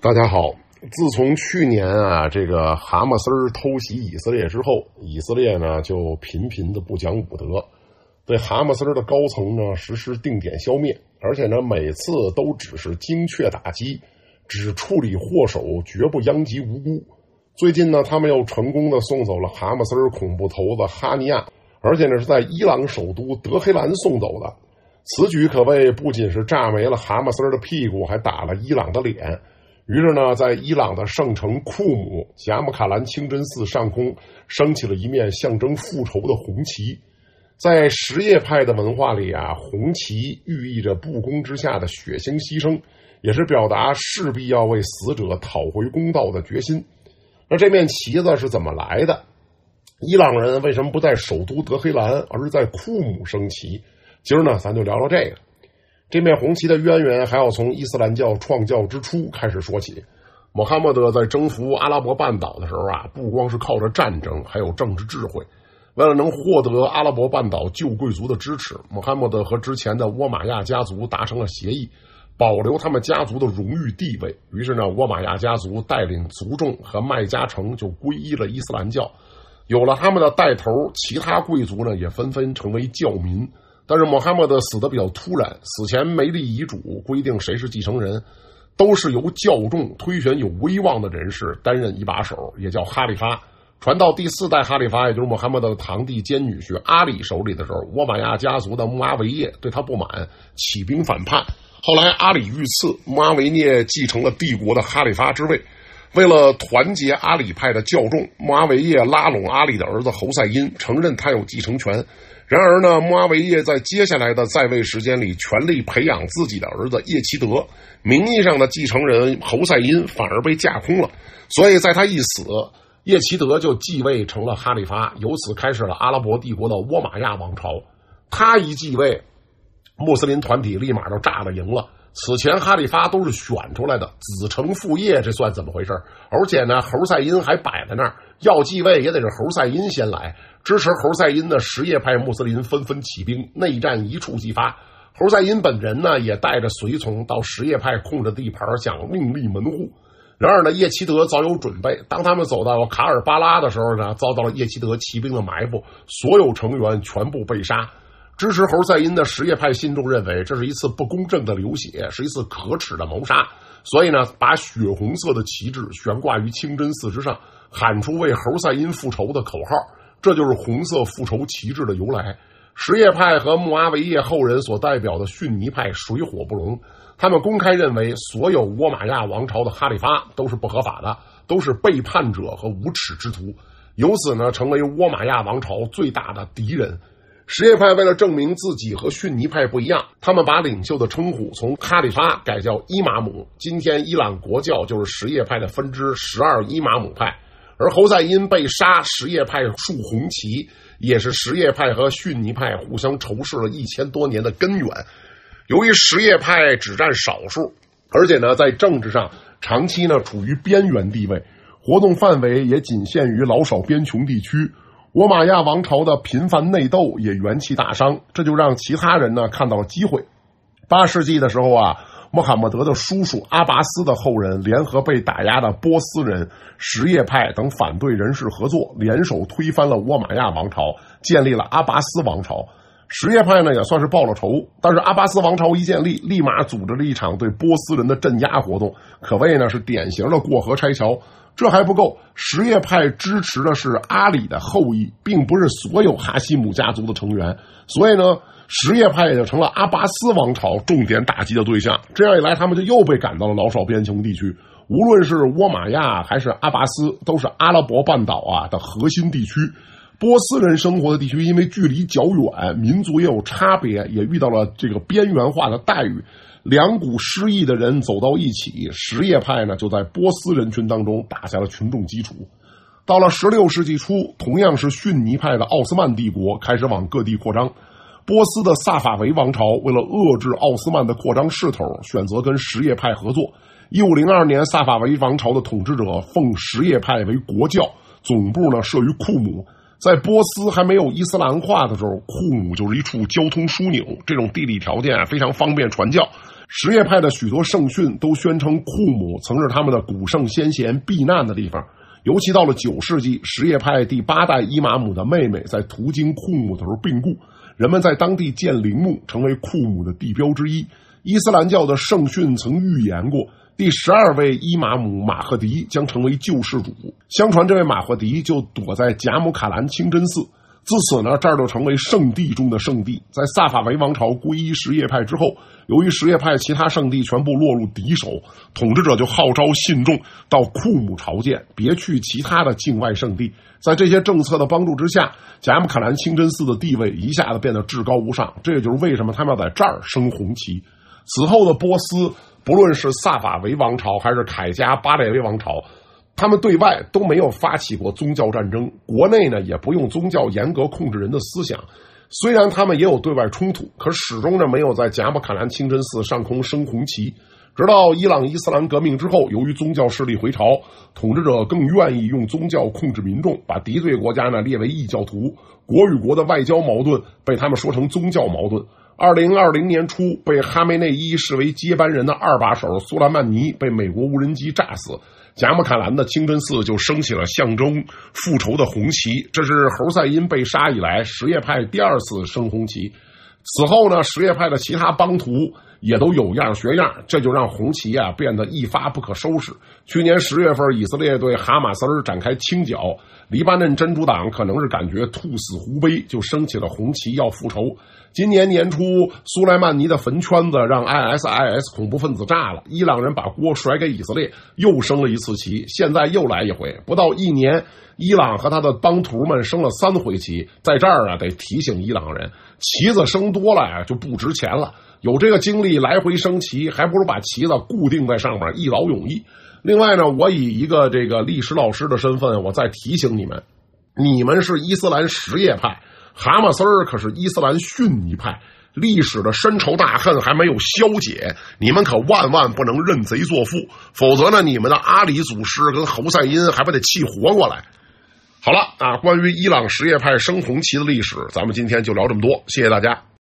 大家好，自从去年这个蛤蟆丝偷袭以色列之后，以色列呢就频频的不讲武德，对蛤蟆丝的高层呢实施定点消灭，而且呢每次都只是精确打击，只处理祸首，绝不殃及无辜。最近呢他们又成功的送走了蛤蟆丝恐怖头子哈尼亚，而且呢是在伊朗首都德黑兰送走的。此举可谓不仅是炸没了蛤蟆丝的屁股，还打了伊朗的脸。于是呢，在伊朗的圣城库姆贾姆卡兰清真寺上空升起了一面象征复仇的红旗。在什叶派的文化里红旗寓意着不公之下的血腥牺牲，也是表达势必要为死者讨回公道的决心。那这面旗子是怎么来的？伊朗人为什么不在首都德黑兰，而是在库姆升旗？今儿呢，咱就聊聊这个。这面红旗的渊源还要从伊斯兰教创教之初开始说起。穆罕默德在征服阿拉伯半岛的时候不光是靠着战争，还有政治智慧。为了能获得阿拉伯半岛旧贵族的支持，穆罕默德和之前的倭玛亚家族达成了协议，保留他们家族的荣誉地位。于是呢，倭玛亚家族带领族众和麦加城就皈依了伊斯兰教。有了他们的带头，其他贵族呢也纷纷成为教民。但是穆罕默德死得比较突然，死前没立遗嘱规定谁是继承人，都是由教众推选有威望的人士担任一把手，也叫哈里发。传到第4代哈里发，也就是穆罕默德的堂弟兼女婿阿里手里的时候，倭玛亚家族的穆阿维叶对他不满，起兵反叛。后来阿里遇刺，穆阿维叶继承了帝国的哈里发之位。为了团结阿里派的教众，穆阿维叶拉拢阿里的儿子侯赛因，承认他有继承权。然而呢，穆阿维叶在接下来的在位时间里全力培养自己的儿子叶齐德，名义上的继承人侯赛因反而被架空了。所以在他一死，叶齐德就继位成了哈里发，由此开始了阿拉伯帝国的倭玛亚王朝。他一继位，穆斯林团体立马就炸了营了。此前哈里发都是选出来的，子承父业，这算怎么回事？而且呢，侯赛因还摆在那儿，要继位也得是侯赛因先来。支持侯赛因的什叶派穆斯林纷纷起兵，内战一触即发。侯赛因本人呢，也带着随从到什叶派控制地盘，想另立门户。然而呢，叶齐德早有准备，当他们走到卡尔巴拉的时候呢，遭到了叶齐德骑兵的埋伏，所有成员全部被杀。支持侯赛因的什叶派信众认为这是一次不公正的流血，是一次可耻的谋杀，所以呢，把血红色的旗帜悬挂于清真寺之上，喊出为侯赛因复仇的口号。这就是红色复仇旗帜的由来。什叶派和穆阿维叶后人所代表的逊尼派水火不容，他们公开认为所有倭玛亚王朝的哈里发都是不合法的，都是背叛者和无耻之徒，由此呢成为倭玛亚王朝最大的敌人。什叶派为了证明自己和逊尼派不一样，他们把领袖的称呼从哈里发改叫伊玛姆。今天伊朗国教就是什叶派的分支12伊玛姆派。而侯赛因被杀，什叶派竖红旗，也是什叶派和逊尼派互相仇视了1000多年的根源。由于什叶派只占少数，而且呢在政治上长期呢处于边缘地位，活动范围也仅限于老少边穷地区。倭玛亚王朝的频繁内斗也元气大伤，这就让其他人呢看到了机会。8世纪的时候穆罕默德的叔叔阿拔斯的后人联合被打压的波斯人、什叶派等反对人士合作，联手推翻了倭玛亚王朝，建立了阿拔斯王朝。什叶派呢也算是报了仇，但是阿拔斯王朝一建立，立马组织了一场对波斯人的镇压活动，可谓呢是典型的过河拆桥。这还不够，什叶派支持的是阿里的后裔，并不是所有哈希姆家族的成员，所以呢什叶派也成了阿拔斯王朝重点打击的对象。这样一来，他们就又被赶到了老少边穷地区。无论是倭玛亚还是阿拔斯，都是阿拉伯半岛的核心地区。波斯人生活的地区因为距离较远，民族也有差别，也遇到了这个边缘化的待遇。两股失意的人走到一起，什叶派呢就在波斯人群当中打下了群众基础。到了16世纪初，同样是逊尼派的奥斯曼帝国开始往各地扩张。波斯的萨法维王朝为了遏制奥斯曼的扩张势头，选择跟什叶派合作。1502年，萨法维王朝的统治者奉什叶派为国教，总部呢设于库姆。在波斯还没有伊斯兰化的时候，库姆就是一处交通枢纽，这种地理条件非常方便传教。 什叶派的许多圣训都宣称库姆曾是他们的古圣先贤避难的地方。尤其到了9世纪，什叶派第8代伊玛姆的妹妹在途经库姆的时候病故，人们在当地建陵墓，成为库姆的地标之一。伊斯兰教的圣训曾预言过，第12位伊玛姆马赫迪将成为救世主。相传这位马赫迪就躲在贾姆卡兰清真寺，自此呢，这儿就成为圣地中的圣地。在萨法维王朝皈依什叶派之后，由于什叶派其他圣地全部落入敌手，统治者就号召信众到库姆朝见，别去其他的境外圣地。在这些政策的帮助之下，贾姆卡兰清真寺的地位一下子变得至高无上。这也就是为什么他们要在这儿升红旗。此后的波斯，不论是萨法维王朝还是凯加巴列维王朝，他们对外都没有发起过宗教战争，国内呢也不用宗教严格控制人的思想。虽然他们也有对外冲突，可始终呢没有在贾姆卡兰清真寺上空升红旗。直到伊朗伊斯兰革命之后，由于宗教势力回潮，统治者更愿意用宗教控制民众，把敌对国家呢列为异教徒，国与国的外交矛盾被他们说成宗教矛盾。2020年初，被哈梅内伊视为接班人的2把手苏莱曼尼被美国无人机炸死，贾姆卡兰的清真寺就升起了象征复仇的红旗。这是侯赛因被杀以来什叶派第2次升红旗。此后呢，什叶派的其他帮徒也都有样学样，这就让红旗啊变得一发不可收拾。去年10月份，以色列对哈马斯展开清剿，黎巴嫩真主党可能是感觉兔死狐悲，就升起了红旗要复仇。今年年初，苏莱曼尼的坟圈子让 ISIS 恐怖分子炸了，伊朗人把锅甩给以色列，又升了一次旗，现在又来一回。不到1年，伊朗和他的帮徒们升了3回旗。在这儿啊，得提醒伊朗人，旗子升多了呀就不值钱了，有这个精力来回升旗，还不如把旗子固定在上面，一劳永逸。另外呢，我以一个这个历史老师的身份，我再提醒你们，你们是伊斯兰什叶派，哈马斯可是伊斯兰逊尼派，历史的深仇大恨还没有消解，你们可万万不能认贼作父，否则呢，你们的阿里祖师跟侯赛因还不得气活过来。好了啊，关于伊朗什叶派升红旗的历史，咱们今天就聊这么多，谢谢大家。